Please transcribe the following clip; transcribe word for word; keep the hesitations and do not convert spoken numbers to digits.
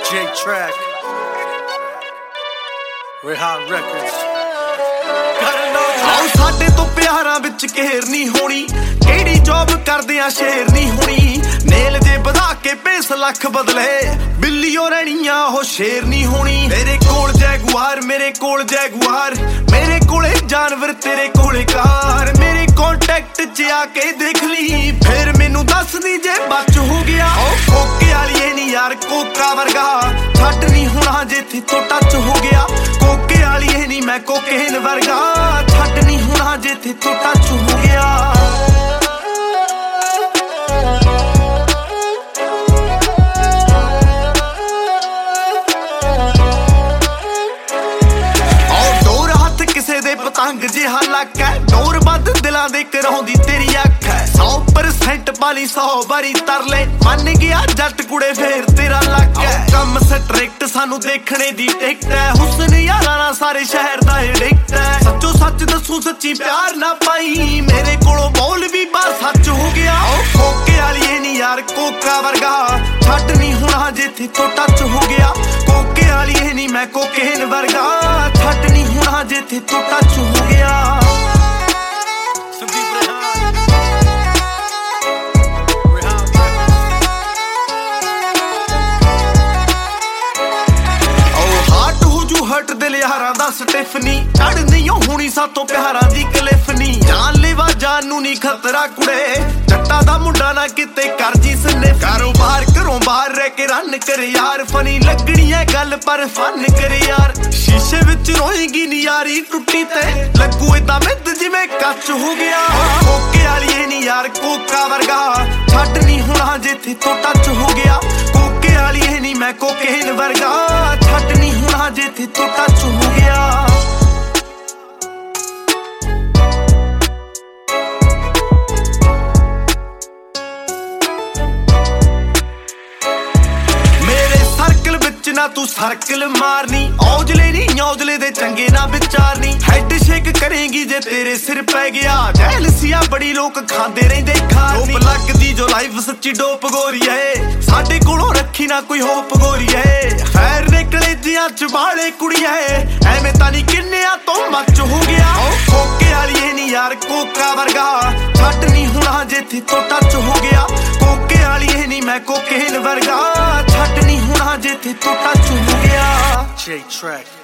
J-Track, Rehan Records। ਆਓ ਸਾਡੇ ਤੋਂ ਪਿਆਰਾਂ ਵਿੱਚ ਕਹਿਰ ਨਹੀਂ ਹੋਣੀ, ਕਿਹੜੀ ਜੌਬ ਕਰਦੇ ਆ ਸ਼ੇਰ ਨਹੀਂ ਹੋਣੀ। ਨੇਲ ਜੇ ਵਧਾ ਕੇ ਪੇਸ ਲੱਖ ਬਦਲੇ, ਬਿੱਲੀਓ ਰਹਿਣੀਆਂ ਉਹ ਸ਼ੇਰ ਨਹੀਂ ਹੋਣੀ। ਮੇਰੇ ਕੋਲ ਜੈਗੁਆਰ, ਮੇਰੇ ਕੋਲ ਜੈਗੁਆਰ, ਮੇਰੇ ਕੋਲੇ ਜਾਨਵਰ, ਤੇਰੇ ਕੋਲੇ ਕਾਰ। ਮੇਰੇ ਕੰਟੈਕਟ 'ਚ ਆ ਕੇ ਦੇਖ ਲਈ, ਫੇਰ ਮੈਨੂੰ ਦੱਸਦੀ ਜੇ ਬਚ ਹੋ ਗਿਆ। ਉਹ ਕੋਕੇ ਵਾਲੀਏ ਨੀ ਯਾਰ ਕੋਕਾ ਵਰਗਾ, ਛੱਡ ਨਹੀਂ ਹੋਣਾ ਜਿੱਥੇ ਤੋਂ ਟੱਚ ਹੋ ਗਿਆ। ਕੋਕੇ ਵਾਲੀਏ ਨੀ ਮੈਂ ਕੋਕੇਨ ਵਰਗਾ, ਛੱਡ ਨਹੀਂ ਹੋਣਾ ਜਿੱਥੇ ਤੋਂ ਟੱਚ ਹੋ ਗਿਆ। ਪਤੰਗ ਜਿਹਾ ਲੱਕ ਹੈ, ਡੋਰ ਵੱਧ ਦਿਲਾਂ ਦੇ ਕਰਾਉਂਦੀ ਤੇਰੀ ਅੱਖ ਹੈ। ਸੌ ਪਰਸੈਂਟ ਵਾਲੀ ਸੌ ਵਾਰੀ ਤਰਲੇ, ਮੰਨ ਗਿਆ ਜੱਟ ਕੁੜੇ ਫੇਰ ਤੇਰਾ ਲੱਕ ਹੈ। ਕੰਮ ਸਟ੍ਰਿਕਟ ਸਾਨੂੰ ਦੇਖਣੇ ਦੀ ਟਿਕਟ ਹੈ, ਹੁਸਨ ਯਾਰਾਂ ਨਾਲ ਸਾਰੇ ਸ਼ਹਿਰ ਦਾ ਐਡਿਕਟ ਹੈ। ਸੱਚੋ ਸੱਚ ਦੱਸੂ ਸੱਚੀ ਪਿਆਰ ਨਾ ਪਾਈ, ਮੇਰੇ ਕੋਲੋਂ ਬੋਲ ਵੀ ਬਸ ਸੱਚ ਹੋ ਗਿਆ। ਉਹ ਕੋਕੇ ਵਾਲੀਏ ਨੀ ਯਾਰ ਕੋਕਾ ਵਰਗਾ, ਛੱਡ ਨਹੀਂ ਹੋਣਾ ਜਿੱਥੇ ਤੋਂ ਟੱਚ ਹੋ ਗਿਆ। ਕੋਕੇ ਵਾਲੀਏ ਨੀ ਮੈਂ ਕੋਕੇਨ ਵਰਗਾ, ਛੱਡ ਨਹੀਂ ਹੋਣਾ ਜਿੱਥੇ ਤੋਂ ਟੱਚ ਹੋ ਗਿਆ। ਹਟ ਦਿਲ ਯਾਰਾਂ ਦਾ ਸਟਿਫਨੀ, ਚੜ ਨਹੀਂ ਹੋਣੀ ਸਾਤੋਂ ਪਿਆਰਾਂ ਦੀ ਕਲਿਫ ਨੀ। ਜਾਨ ਲੈਵਾ ਜਾਨ ਨੂੰ ਨੀ ਖਤਰਾ ਕੁੜੇ, ਜੱਟਾਂ ਦਾ ਮੁੰਡਾ ਨਾ ਕਿਤੇ ਕਰ ਜੀ ਸਨਿਫ। ਕਾਰੋਬਾਰ ਘਰੋਂ ਬਾਹਰ ਰਹਿ ਕੇ ਰਨ ਕਰ ਯਾਰ, ਫਨੀ ਲੱਗਣੀ ਐ ਗੱਲ ਪਰ ਫਨ ਕਰ ਯਾਰ। ਸ਼ੀਸ਼ੇ ਵਿੱਚ ਰੋਏਗੀ ਨੀ ਯਾਰੀ ਟੁੱਟੀ ਤੇ, ਲੱਗੂ ਏਦਾਂ ਮਿੱਧ ਜਿਵੇਂ ਕੱਚ ਹੋ ਗਿਆ। ਕੋਕੇ ਵਾਲੀਏ ਨੀ ਯਾਰ ਕੋਕਾ ਵਰਗਾ, ਛੱਡ ਨਹੀਂ ਹੋਣਾ ਜਿੱਥੇ ਤੋਂ ਟੱਚ ਹੋ ਗਿਆ। ਕੋਕੇ ਵਾਲੀਏ ਨੀ ਮੈਂ ਕੋਕੇਨ ਵਰਗਾ, ਛੱਡ ਨਹੀਂ ਹੋਣਾ ਜਿੱਥੇ ਤੋਂ ਟੱਚ ਹੋ ਗਿਆ। ਨਾ ਤੂੰ ਸਰਕਲ ਮਾਰਨੀ, ਔਜਲੇ ਨੀ ਔਜਲੇ ਦੇ ਚੰਗੇ ਨਾ ਵਿਚਾਰਨੀ। ਹੈਡ ਸ਼ੇਕ ਕਰੇਗੀ ਜੇ ਤੇਰੇ ਸਿਰ ਪੈ ਗਿਆ, ਜੈਲਸੀਆ ਬੜੀ ਲੋਕ ਖਾਂਦੇ ਰਹਿੰਦੇ ਖਾਣੀ। ਡੋਪ ਲੱਗਦੀ ਜੋ ਲਾਈਫ ਸੱਚੀ ਡੋਪ ਗੋਰੀਏ, ਸਾਡੇ ਕੋਲੋਂ ਰੱਖੀ ਨਾ ਕੋਈ ਹੋਪ ਗੋਰੀਏ। ਫੈਰ ਨਿਕਲੇ ਜਿਆਂ ਚ ਵਾਲੇ ਕੁੜੀਏ, ਐਵੇਂ ਤਾਂ ਨੀ ਕਿੰਨਿਆਂ ਤੋਂ ਮੱਚ ਹੋ ਗਿਆ। ਕੋਕੇ ਵਾਲੀਏ ਨੀ ਯਾਰ ਕੋਕਾ ਵਰਗਾ, ਛੱਡ ਨਹੀਂ ਹੋਣਾ ਜਿੱਥੇ ਤੋਂ ਟੱਚ ਹੋ ਗਿਆ। ਕੋਕੇ ਵਾਲੀਏ ਨੀ ਮੈਂ ਕੋਕੇਨ ਵਰਗਾ, ਛੱਡ ਨਹੀਂ ਹੋਣਾ ਜਿੱਥੇ ਤੋਂ ਟੱਚ ਹੋ ਗਿਆ। J-Track